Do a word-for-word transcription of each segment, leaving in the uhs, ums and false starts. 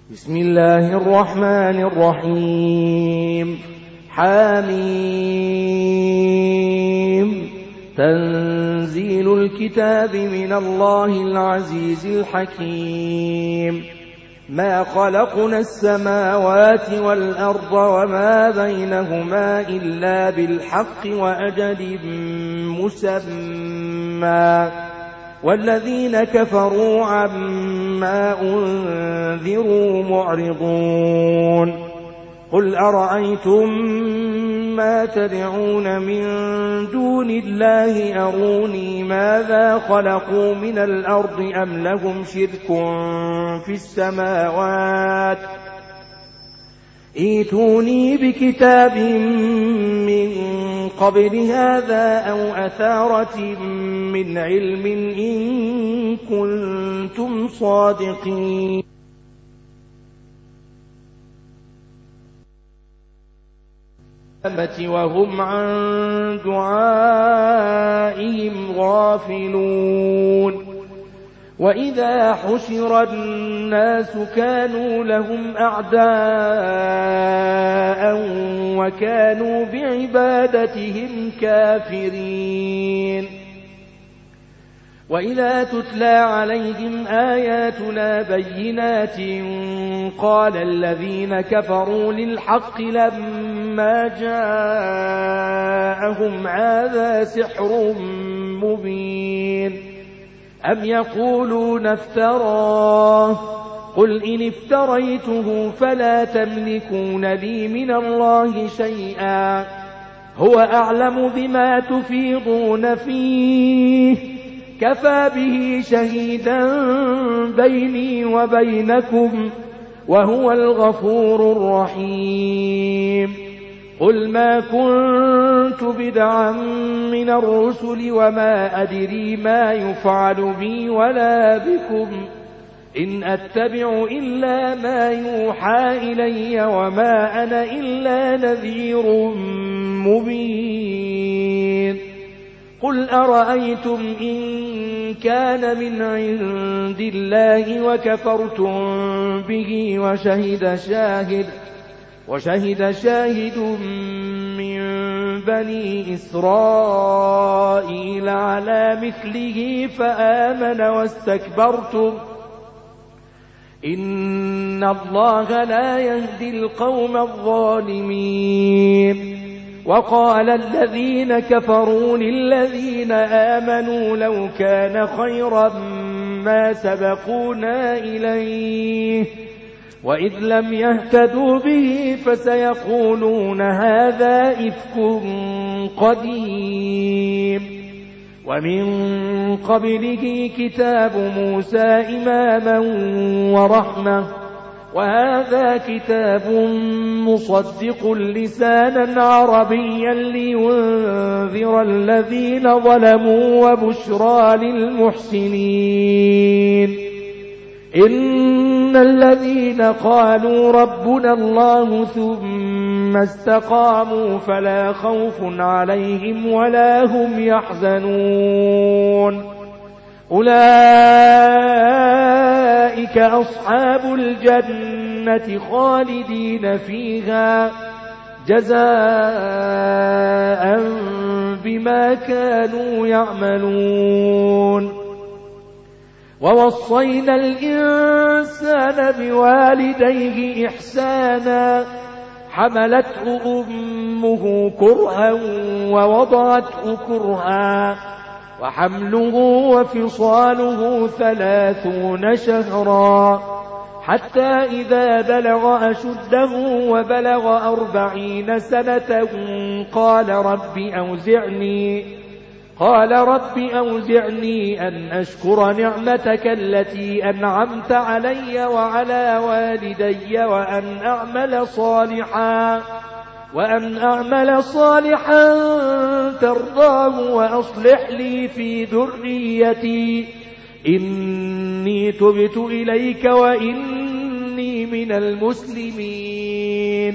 بسم الله الرحمن الرحيم. حميم. تنزيل الكتاب من الله العزيز الحكيم. ما خلقنا السماوات والأرض وما بينهما إلا بالحق وأجل مسمى، والذين كفروا عما أنذروا معرضون. قل أرأيتم ما تدعون من دون الله أروني ماذا خلقوا من الأرض أم لهم شرك في السماوات ائتوني بكتاب من قبل هذا أو أثارة من علم إن كنتم صادقين. وهم عن دعائهم غافلون. وإذا حشر الناس كانوا لهم أعداء وكانوا بعبادتهم كافرين. وإذا تتلى عليهم آياتنا بينات قال الذين كفروا للحق لما جاءهم هذا سحر مبين أم يقولون افتراه قل إن افتريته فلا تملكون لي من الله شيئا هو أعلم بما تفيضون فيه كفى به شهيدا بيني وبينكم وهو الغفور الرحيم. قل ما كنت بدعا من الرسل وما أدري ما يفعل بي ولا بكم إن أتبع إلا ما يوحى إلي وما أنا إلا نذير مبين. قل أرأيتم إن كان من عند الله وكفرتم به وشهد شاهد وشهد شاهد من بني إسرائيل على مثله فآمن واستكبرتم إن الله لا يهدي القوم الظالمين. وقال الذين كفروا للذين آمنوا لو كان خيرا ما سبقونا إليه وإذ لم يهتدوا به فسيقولون هذا إفك قديم. ومن قبله كتاب موسى إماما ورحمة وهذا كتاب مصدق لسانا عربيا لينذر الذين ظلموا وبشرى للمحسنين. إن الذين قالوا ربنا الله ثم استقاموا فلا خوف عليهم ولا هم يحزنون أولئك أصحاب الجنة خالدين فيها جزاء بما كانوا يعملون. ووصينا الإنسان بوالديه إحسانا حملته أمه كرها ووضعته كرها وحمله وفصاله ثلاثون شهرا حتى إذا بلغ أشده وبلغ أربعين سنة قال رب أوزعني قال رب أوزعني أن أشكر نعمتك التي أنعمت علي وعلى والدي وأن أعمل صالحا وأن أعمل صالحا ترضاه وأصلح لي في ذريتي إني تبت إليك وإني من المسلمين.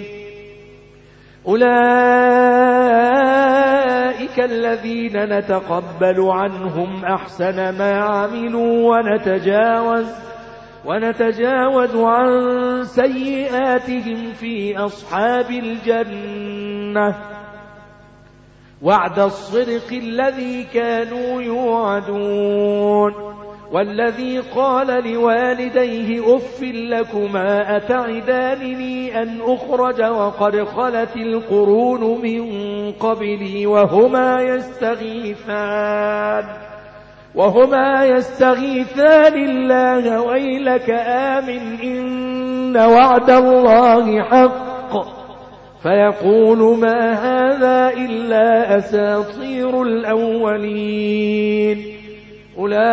أولئك الذين نتقبل عنهم أحسن ما عملوا ونتجاوز ونتجاوز عن سيئاتهم في أصحاب الجنة وعد الصدق الذي كانوا يوعدون والذي قال لوالديه أف لكما أتعدانني أن أخرج وقد خلت القرون من قبلي وهما يستغيثان وهما يستغيثان الله ويلك آمن إن وعد الله حق فيقول ما هذا إلا أساطير الأولين أولئك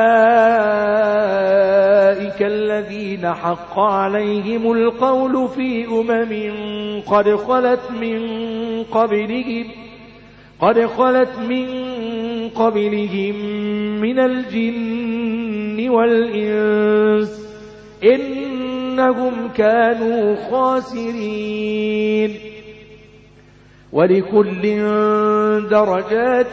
الذين حق عليهم القول في أمم قد خلت من قبلهم قد خلت من قبلهم من الجن والإنس إنهم كانوا خاسرين ولكل درجات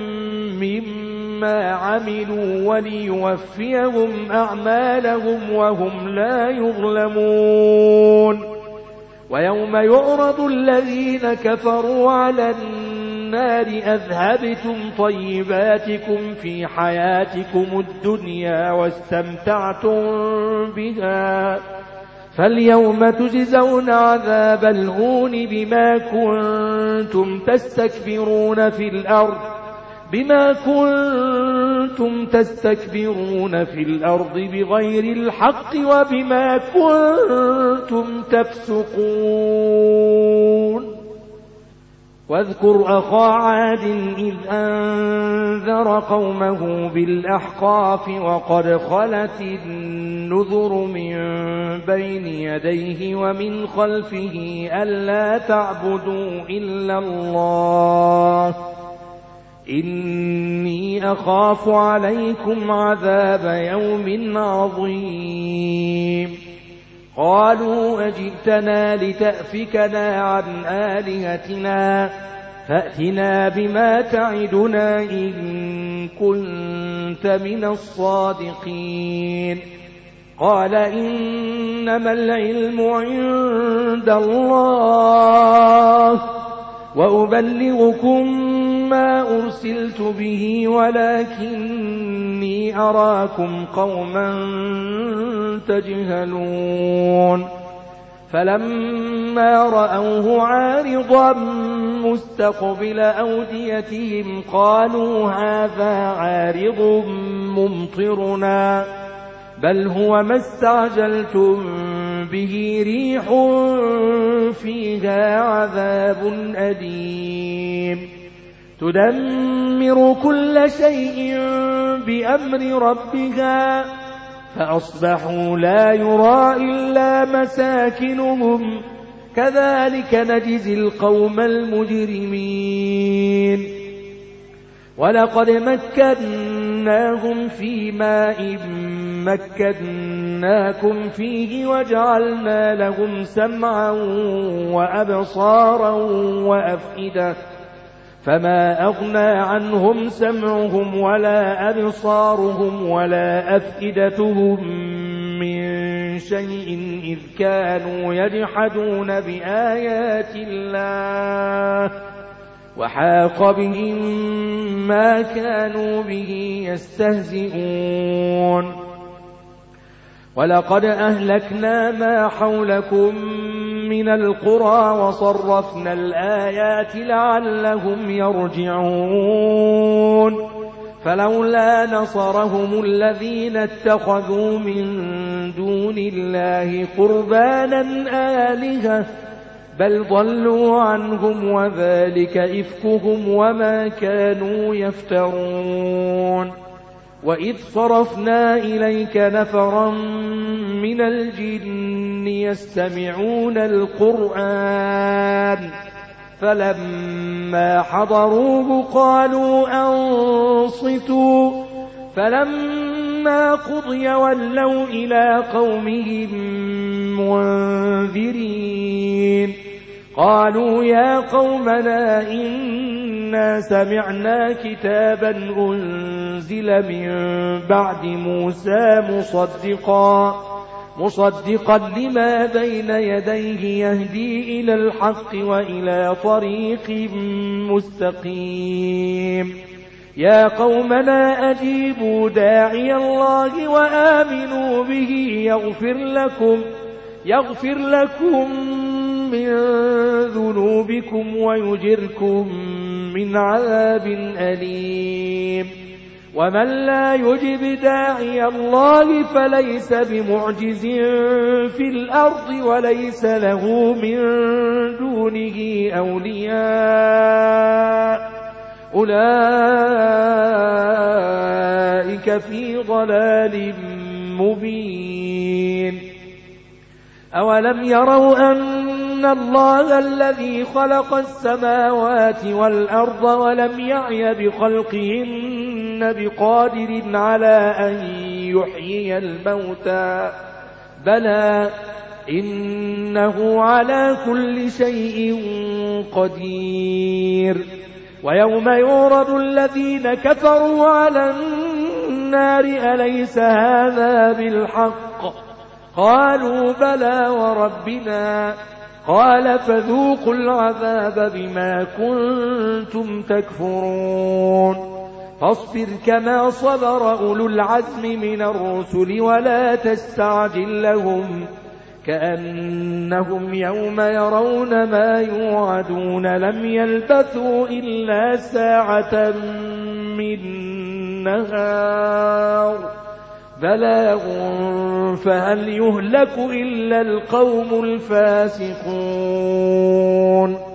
مما عملوا وليوفيهم أعمالهم وهم لا يظلمون ويوم يعرض الذين كفروا على النار أذهبتم طيباتكم في حياتكم الدنيا واستمتعتم بها فاليوم تجزون عذاب الهون بما كنتم تستكبرون في الأرض بما كنتم تستكبرون في الأرض بغير الحق وبما كنتم تفسقون واذكر أخا عاد إذ أنذر قومه بالأحقاف وقد خلت النذر من بين يديه ومن خلفه ألا تعبدوا إلا الله إني أخاف عليكم عذاب يوم عظيم قالوا أجئتنا لتأفكنا عن آلهتنا فأتنا بما تعدنا إن كنت من الصادقين قال إنما العلم عند الله وأبلغكم ما أرسلت به ولكني أراكم قوما تجهلون فلما رأوه عارضا مستقبل أوديتهم قالوا هذا عارض ممطرنا بل هو ما استعجلتم به ريح فيها عذاب أليم تدمر كل شيء بأمر ربها فأصبحوا لا يرى إلا مساكنهم كذلك نجزي القوم المجرمين ولقد مكناهم في ماء مكناكم فيه وجعلنا لهم سمعا وأبصارا وأفئدة فما أغنى عنهم سمعهم ولا أبصارهم ولا أفئدتهم من شيء إذ كانوا يجحدون بآيات الله وحاق بهم ما كانوا به يستهزئون ولقد أهلكنا ما حولكم من القرى وصرفنا الآيات لعلهم يرجعون فلولا نصرهم الذين اتخذوا من دون الله قربانا آلهة بل ضلوا عنهم وذلك إفكهم وما كانوا يفترون وإذ صرفنا إليك نفرا من الجن يستمعون القرآن فلما حضروه قالوا أنصتوا فلما قضي ولوا إلى قومهم منذرين قالوا يا قومنا إنا سمعنا كتابا أنزل من بعد موسى مصدقا مصدقا لما بين يديه يهدي إلى الحق وإلى طريق مستقيم يا قومنا أجيبوا داعي الله وآمنوا به يغفر لكم يغفر لكم من ذنوبكم ويجركم من عذاب أليم ومن لا يجب داعي الله فليس بمعجز في الأرض وليس له من دونه أولياء أولئك في ضلال مبين أولم يروا أن الله الذي خلق السماوات والأرض ولم يعي بخلقهن بقادر على أن يحيي الموتى بلى إنه على كل شيء قدير ويوم يورد الذين كفروا على النار أليس هذا بالحق قالوا بلى وربنا قال فذوقوا العذاب بما كنتم تكفرون فاصبر كما صبر أولو العزم من الرسل ولا تستعجل لهم كأنهم يوم يرون ما يوعدون لم يلبثوا إلا ساعة من نهار بلاغ فهل يهلك إلا القوم الفاسقون